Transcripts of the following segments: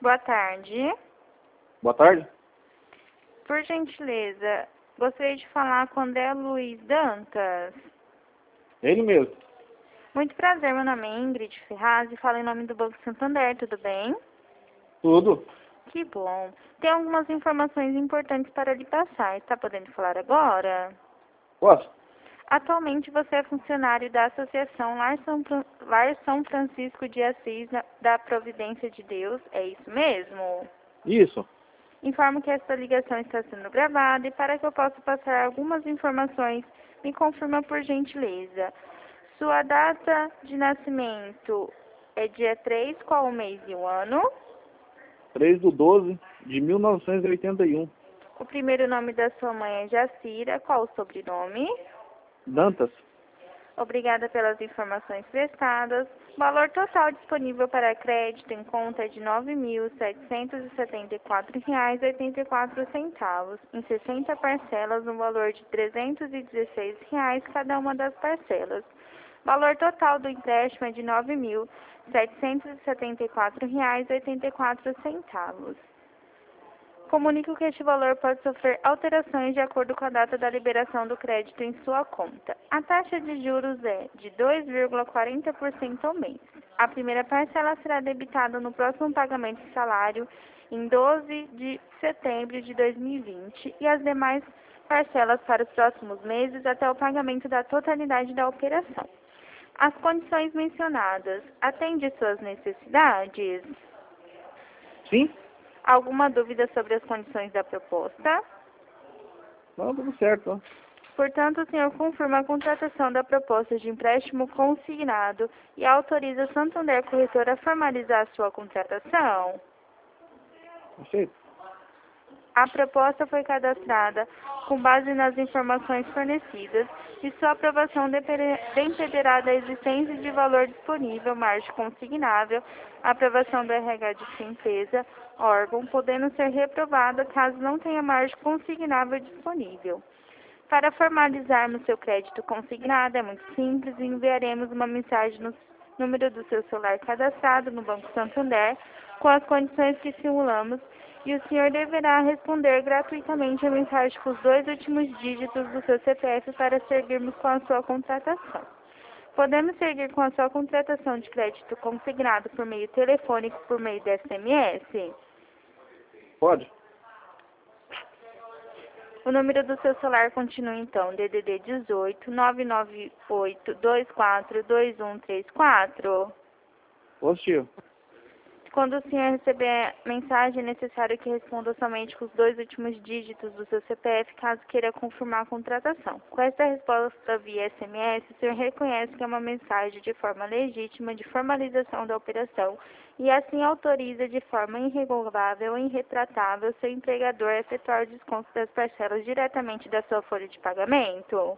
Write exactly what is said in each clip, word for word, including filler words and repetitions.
Boa tarde. Boa tarde. Por gentileza, gostaria de falar com André Luiz Dantas. Ele mesmo. Muito prazer, meu nome é Ingrid Ferraz e falo em nome do Banco Santander, tudo bem? Tudo. Que bom. Tem algumas informações importantes para lhe passar. Está podendo falar agora? Posso? Atualmente você é funcionário da Associação Lar São, Fran- Lar São Francisco de Assis na- da Providência de Deus, é isso mesmo? Isso. Informo que esta ligação está sendo gravada e para que eu possa passar algumas informações, me confirma por gentileza. Sua data de nascimento é dia três, qual o mês e o ano? três do doze de mil novecentos e oitenta e um. O primeiro nome da sua mãe é Jacira, qual o sobrenome? Dantas. Obrigada pelas informações prestadas. O valor total disponível para crédito em conta é de nove mil setecentos e setenta e quatro reais e oitenta e quatro centavos, em sessenta parcelas, no valor de trezentos e dezesseis reais cada uma das parcelas. O valor total do empréstimo é de nove mil setecentos e setenta e quatro reais e oitenta e quatro centavos. Comunico que este valor pode sofrer alterações de acordo com a data da liberação do crédito em sua conta. A taxa de juros é de dois vírgula quarenta por cento ao mês. A primeira parcela será debitada no próximo pagamento de salário em doze de setembro de dois mil e vinte e as demais parcelas para os próximos meses até o pagamento da totalidade da operação. As condições mencionadas atendem suas necessidades? Sim? Alguma dúvida sobre as condições da proposta? Não, tudo certo. Ó. Portanto, o senhor confirma a contratação da proposta de empréstimo consignado e autoriza a Santander Corretora a formalizar a sua contratação? Perfeito. A proposta foi cadastrada com base nas informações fornecidas e sua aprovação depere- dependerá da existência de valor disponível, margem consignável, aprovação do R H de sua empresa, órgão, podendo ser reprovada caso não tenha margem consignável disponível. Para formalizarmos seu crédito consignado, é muito simples, enviaremos uma mensagem no número do seu celular cadastrado no Banco Santander, com as condições que simulamos, e o senhor deverá responder gratuitamente a mensagem com os dois últimos dígitos do seu C P F para seguirmos com a sua contratação. Podemos seguir com a sua contratação de crédito consignado por meio telefônico, por meio de S M S? Pode? O número do seu celular continua então, D D D dezoito, nove nove oito, dois quatro dois um três quatro. Positivo. Quando o senhor receber a mensagem, é necessário que responda somente com os dois últimos dígitos do seu C P F, caso queira confirmar a contratação. Com esta resposta via S M S, o senhor reconhece que é uma mensagem de forma legítima de formalização da operação e assim autoriza de forma irrevogável e irretratável seu empregador a efetuar o desconto das parcelas diretamente da sua folha de pagamento?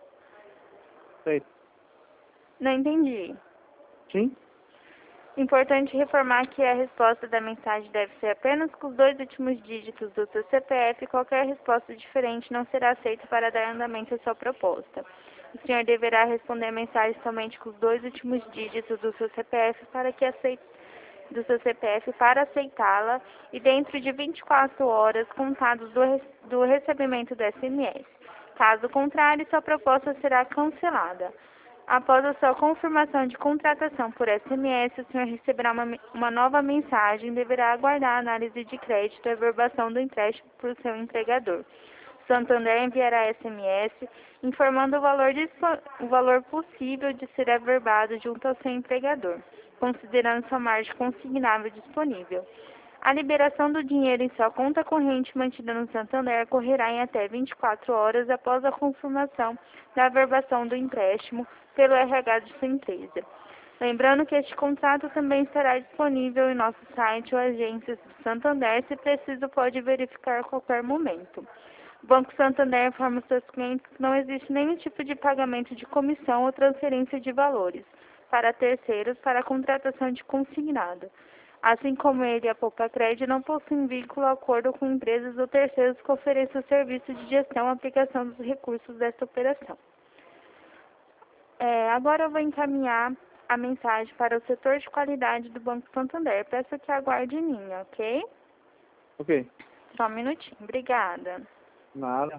Feito. Não entendi. Sim? Importante reformar que a resposta da mensagem deve ser apenas com os dois últimos dígitos do seu C P F e qualquer resposta diferente não será aceita para dar andamento à sua proposta. O senhor deverá responder a mensagem somente com os dois últimos dígitos do seu C P F para que aceite do seu C P F para aceitá-la e dentro de vinte e quatro horas contados do, re- do recebimento do S M S. Caso contrário, sua proposta será cancelada. Após a sua confirmação de contratação por S M S, o senhor receberá uma, uma nova mensagem e deverá aguardar a análise de crédito e a averbação do empréstimo por seu empregador. Santander enviará S M S informando o valor, dispo- o valor possível de ser averbado junto ao seu empregador, considerando sua margem consignável disponível. A liberação do dinheiro em sua conta corrente mantida no Santander ocorrerá em até vinte e quatro horas após a confirmação da averbação do empréstimo pelo R H de sua empresa. Lembrando que este contrato também estará disponível em nosso site ou agências do Santander, se preciso pode verificar a qualquer momento. O Banco Santander informa seus clientes que não existe nenhum tipo de pagamento de comissão ou transferência de valores para terceiros para a contratação de consignado. Assim como ele e a Poupa Crédito não possuem vínculo ou acordo com empresas ou terceiros que ofereçam serviço de gestão e aplicação dos recursos desta operação. É, agora eu vou encaminhar a mensagem para o setor de qualidade do Banco Santander. Peço que aguarde em linha, ok? Ok. Só um minutinho. Obrigada. Nada.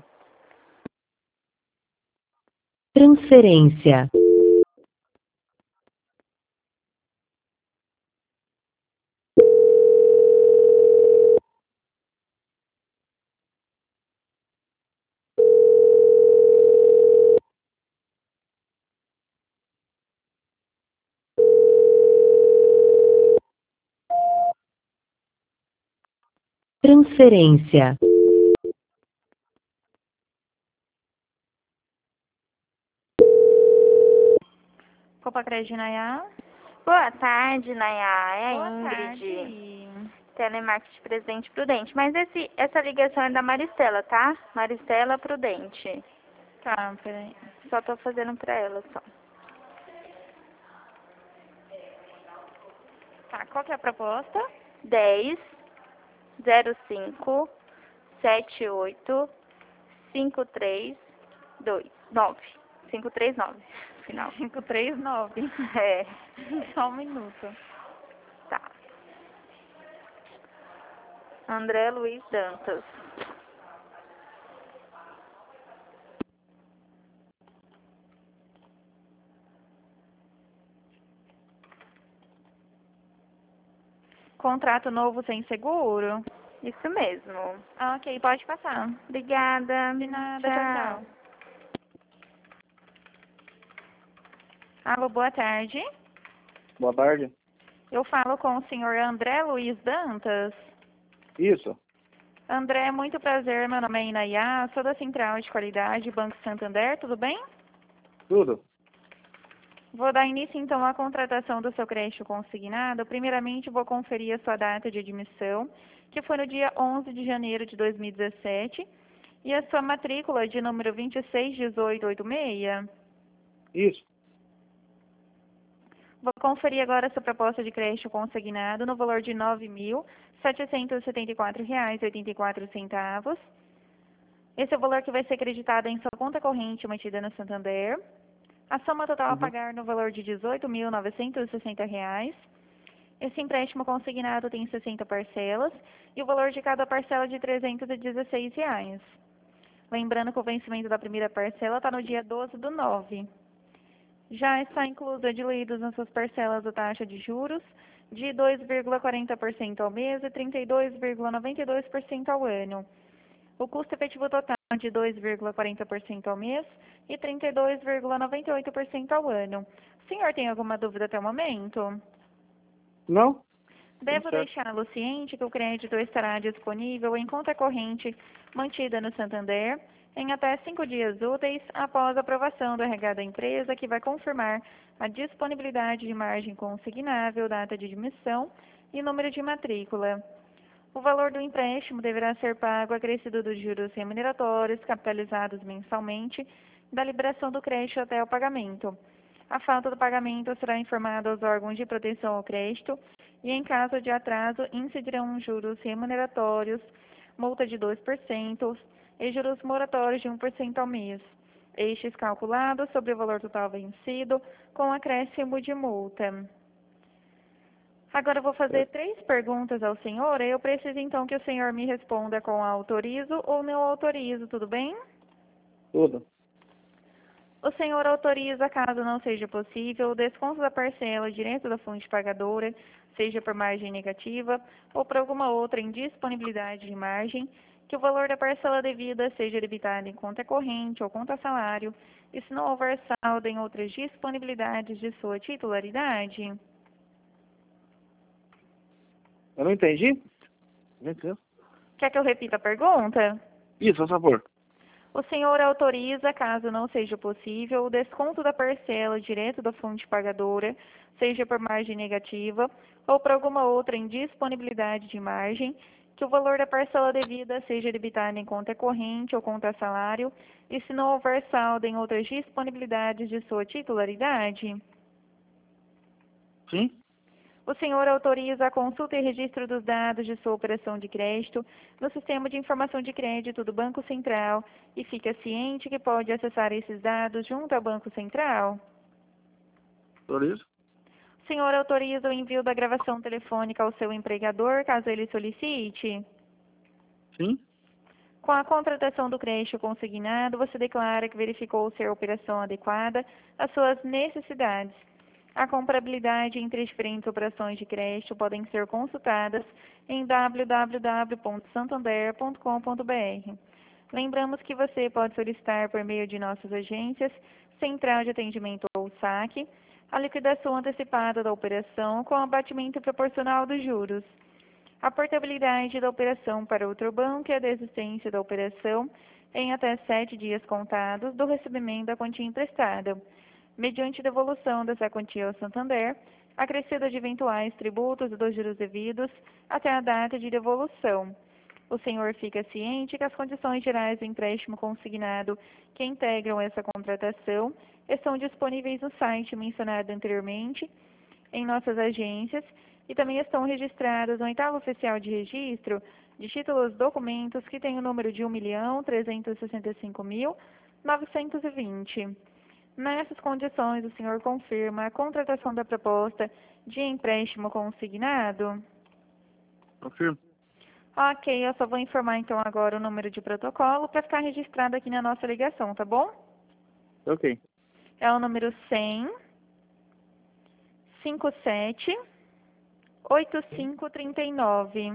Transferência. Transferência. Copacred Nayá. Boa tarde, Nayá. É a Boa Ingrid. tarde. Telemarketing Presidente Prudente. Mas esse, essa ligação é da Maristela, tá? Maristela Prudente. Tá, peraí. Só tô fazendo pra ela, só. Tá, qual que é a proposta? dez, zero cinco, sete oito, cinco três dois, nove. cinco três nove, final. cinco três nove. É, Só um minuto. tá. André Luiz Dantas. Contrato novo sem seguro? Isso mesmo. Ah, ok, pode passar. Obrigada. De nada, tchau, tchau. Alô, boa tarde. Boa tarde. Eu falo com o senhor André Luiz Dantas. Isso. André, muito prazer, meu nome é Inayá, sou da Central de Qualidade, Banco Santander, tudo bem? Tudo. Vou dar início, então, à contratação do seu crédito consignado. Primeiramente, vou conferir a sua data de admissão, que foi no dia onze de janeiro de dois mil e dezessete, e a sua matrícula de número vinte e seis dezoito oitenta e seis. Isso. Vou conferir agora a sua proposta de crédito consignado no valor de nove mil setecentos e setenta e quatro reais e oitenta e quatro centavos. Esse é o valor que vai ser acreditado em sua conta corrente mantida no Santander. A soma total a Uhum. pagar no valor de dezoito mil novecentos e sessenta reais. Esse empréstimo consignado tem sessenta parcelas e o valor de cada parcela de trezentos e dezesseis reais. Lembrando que o vencimento da primeira parcela está no dia doze do nove. Já está incluso diluídos nas suas parcelas a taxa de juros de dois vírgula quarenta por cento ao mês e trinta e dois vírgula noventa e dois por cento ao ano. O custo efetivo total é de dois vírgula quarenta por cento ao mês e trinta e dois vírgula noventa e oito por cento ao ano. O senhor tem alguma dúvida até o momento? Não? Devo Certo. deixá-lo ciente que o crédito estará disponível em conta corrente mantida no Santander em até cinco dias úteis após a aprovação do R H da empresa, que vai confirmar a disponibilidade de margem consignável, data de admissão e número de matrícula. O valor do empréstimo deverá ser pago acrescido dos juros remuneratórios capitalizados mensalmente da liberação do crédito até o pagamento. A falta do pagamento será informada aos órgãos de proteção ao crédito e, em caso de atraso, incidirão juros remuneratórios, multa de dois por cento e juros moratórios de um por cento ao mês. Estes calculados sobre o valor total vencido, com acréscimo de multa. Agora eu vou fazer três perguntas ao senhor e eu preciso então que o senhor me responda com autorizo ou não autorizo, tudo bem? Tudo. O senhor autoriza, caso não seja possível, o desconto da parcela direto da fonte pagadora, seja por margem negativa ou por alguma outra indisponibilidade de margem, que o valor da parcela devida seja debitado em conta corrente ou conta salário, e se não houver saldo em outras disponibilidades de sua titularidade? Eu não entendi? Não entendeu? Quer que eu repita a pergunta? Isso, por favor. O senhor autoriza, caso não seja possível, o desconto da parcela direto da fonte pagadora, seja por margem negativa ou por alguma outra indisponibilidade de margem, que o valor da parcela devida seja debitado em conta corrente ou conta salário, e se não houver saldo em outras disponibilidades de sua titularidade? Sim? O senhor autoriza a consulta e registro dos dados de sua operação de crédito no Sistema de Informação de Crédito do Banco Central e fica ciente que pode acessar esses dados junto ao Banco Central? Autorizo? O senhor autoriza o envio da gravação telefônica ao seu empregador, caso ele solicite? Sim? Com a contratação do crédito consignado, você declara que verificou ser a operação adequada às suas necessidades. A comparabilidade entre as diferentes operações de crédito podem ser consultadas em w w w ponto santander ponto com ponto b r. Lembramos que você pode solicitar por meio de nossas agências, Central de Atendimento ou saque, a liquidação antecipada da operação com abatimento proporcional dos juros, a portabilidade da operação para outro banco e a desistência da operação em até sete dias contados do recebimento da quantia emprestada, mediante devolução dessa quantia ao Santander, acrescida de eventuais tributos e dos juros devidos até a data de devolução. O senhor fica ciente que as condições gerais do empréstimo consignado que integram essa contratação estão disponíveis no site mencionado anteriormente, em nossas agências, e também estão registradas no oitavo oficial de registro de títulos documentos que tem o número de um milhão trezentos e sessenta e cinco mil novecentos e vinte. Nessas condições, o senhor confirma a contratação da proposta de empréstimo consignado? Confirmo. Ok, eu só vou informar então agora o número de protocolo para ficar registrado aqui na nossa ligação, tá bom? Ok. É o número cem, cinquenta e sete, oitenta e cinco trinta e nove.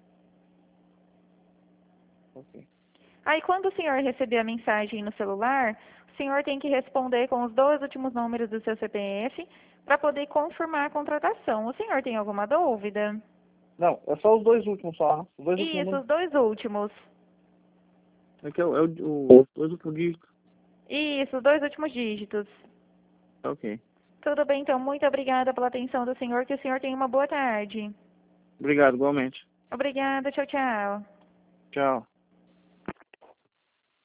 Ok. Aí quando o senhor receber a mensagem no celular, o senhor tem que responder com os dois últimos números do seu C P F para poder confirmar a contratação. O senhor tem alguma dúvida? Não, é só os dois últimos só, né? Os dois Isso, últimos. os dois últimos. É que é o, é o, o dois últimos dígitos. Isso, os dois últimos dígitos. Ok. Tudo bem, então. Muito obrigada pela atenção do senhor. Que o senhor tenha uma boa tarde. Obrigado, igualmente. Obrigada. Tchau, tchau. Tchau.